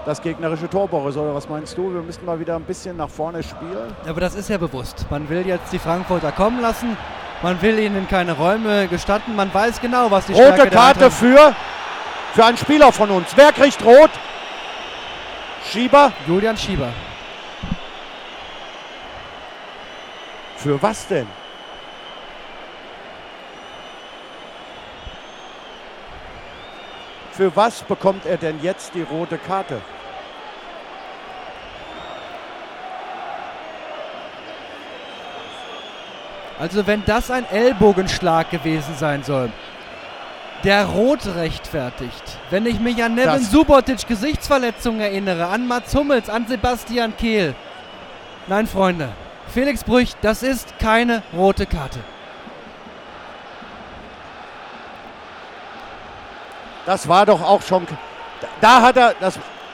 das gegnerische Tor, Boris, oder was meinst du? Wir müssen mal wieder ein bisschen nach vorne spielen. Aber das ist ja bewusst. Man will jetzt die Frankfurter kommen lassen. Man will ihnen keine Räume gestatten. Man weiß genau, was die Stärke Rote Karte für einen Spieler von uns. Wer kriegt rot? Schieber? Julian Schieber. Für was denn? Für was bekommt er denn jetzt die rote Karte? Also wenn das ein Ellbogenschlag gewesen sein soll, der rot rechtfertigt. Wenn ich mich an Neven Subotic Gesichtsverletzungen erinnere, an Mats Hummels, an Sebastian Kehl. Nein, Freunde, Felix Brüch, das ist keine rote Karte. Das war doch auch schon... Da hat er...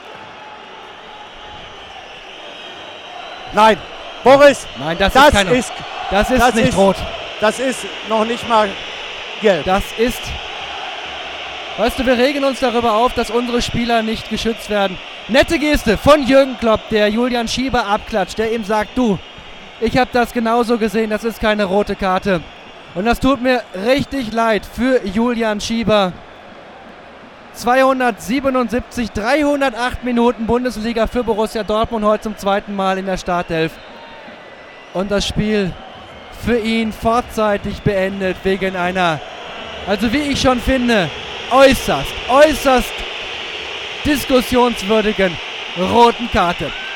Nein, Boris, nein, das ist nicht rot. Das ist noch nicht mal gelb. Das ist... Weißt du, wir regen uns darüber auf, dass unsere Spieler nicht geschützt werden. Nette Geste von Jürgen Klopp, der Julian Schieber abklatscht, der ihm sagt, du, ich habe das genauso gesehen, das ist keine rote Karte. Und das tut mir richtig leid für Julian Schieber. 277, 308 Minuten Bundesliga für Borussia Dortmund, heute zum zweiten Mal in der Startelf. Und das Spiel für ihn vorzeitig beendet wegen einer, also wie ich schon finde, äußerst diskussionswürdigen roten Karte.